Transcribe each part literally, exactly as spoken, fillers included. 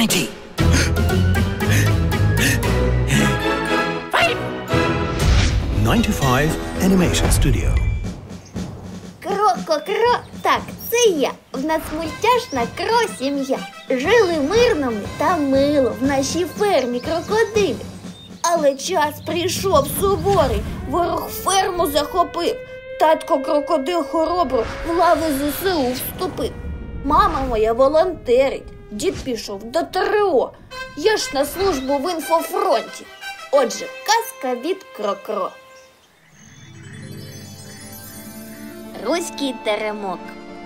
ninety. ninety-five Animation Studio. Кро-ко-кро, так, це я. В нас мультяшна кро-сім'я. Жили мирно ми та мило в нашій фермі крокодилів. Але час прийшов суворий, ворог ферму захопив. Татко крокодил хоробро в лави ЗСУ вступив. Мама моя волонтерить, дід пішов до ТРО. Я ж на службу в інфофронті. Отже, казка від Кро-Кро. Руський теремок.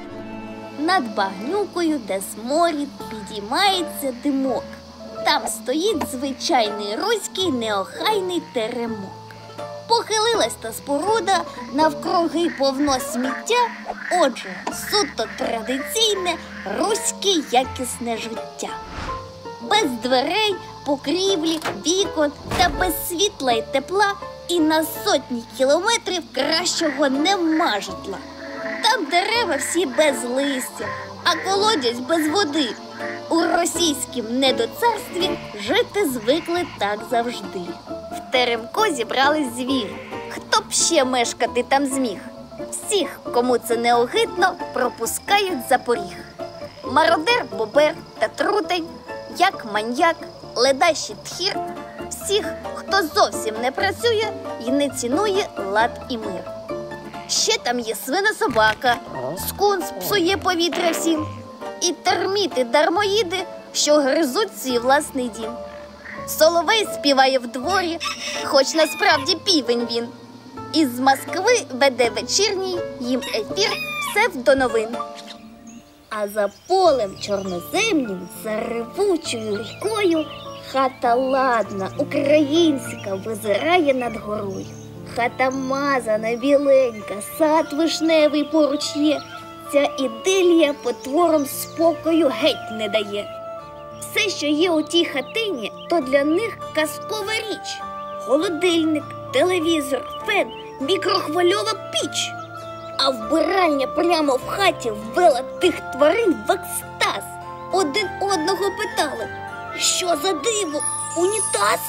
Над багнюкою, де сморід, підіймається димок. Там стоїть звичайний руський неохайний теремок. Похилилась та споруда, навкруги повно сміття. Отже, суто традиційне руське якісне життя. Без дверей, покрівлі, вікон та без світла й тепла і на сотні кілометрів кращого нема житла. Там дерева всі без листя, а колодязь без води. У російськім недоцарстві жити звикли так завжди. В теремку зібрались звірі. Хто б ще мешкати там зміг? Всіх, кому це не огидно, пропускають за поріг. Мародер, бобер та трутень, як маньяк, ледащий тхір. Всіх, хто зовсім не працює і не цінує лад і мир. Ще там є свинособака, скунс псує повітря всім, і терміти-дармоїди, що гризуть свій власний дім. Соловей співає в дворі, хоч насправді півень він. Із Москви веде вечірній їм ефір псевдоновин. А за полем чорноземнім, за ревучою рікою, хата ладна, українська, визирає над горою. Хата мазана, біленька, сад вишневий поруч є. Ця ідилія потворам спокою геть не дає. Все, що є у тій хатині, то для них казкова річ. Холодильник, телевізор, фен, мікрохвильова піч. А вбиральня прямо в хаті ввела тих тварин в екстаз. Один одного питали: що за диво, унітаз?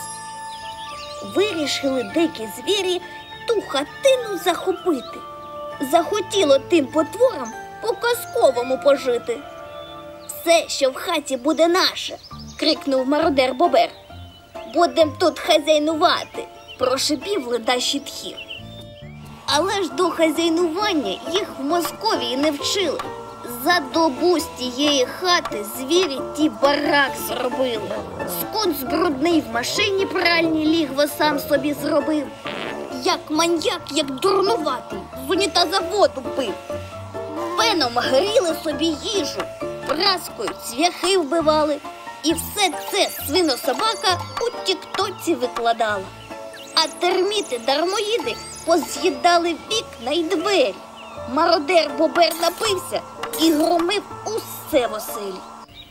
Вирішили дикі звірі ту хатину захопити. Захотіло тим потворам по-казковому пожити. Все, що в хаті буде наше, крикнув мародер бобер. Будем тут хазяйнувати, прошипів ледащий тхір. Але ж до хазяйнування їх в Московії не вчили. За добу з тієї хати звірі ті барак зробили. Скунс брудний в машині пральній лігво сам собі зробив. Як маньяк, як дурнуватий, з унітаза воду пив. Веном гріли собі їжу, праскою цвяхи вбивали. І все це свинособака у тіктоці викладала. А терміти-дармоїди поз'їдали вікна й двері. Мародер бобер напився і громив усе в оселі.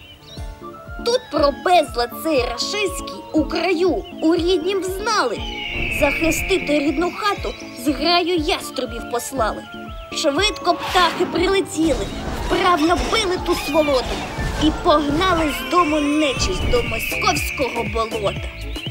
Тут про безлад цей рашистський у краю, у ріднім знали. Захистити рідну хату зграю яструбів послали. Швидко птахи прилетіли, вправно били ту сволоту і погнали з дому нечисть до московського болота.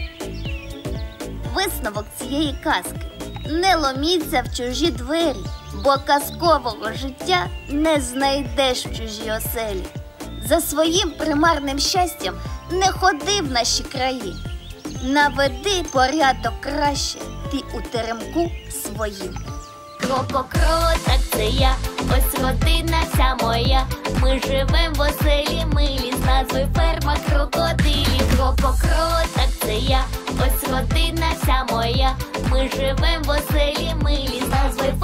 Висновок цієї казки: не ломіться в чужі двері, бо казкового життя не знайдеш в чужій оселі. За своїм примарним щастям не ходи в наші краї. Наведи порядок краще ти у теремку своїм. Кро-ко-кро, так це я, ось родина вся моя. Ми живем в оселі милі з назви ферма крокодилів. Кро-ко-кро, так це я, ось родина вся моя. Ми живем в оселі милі з назви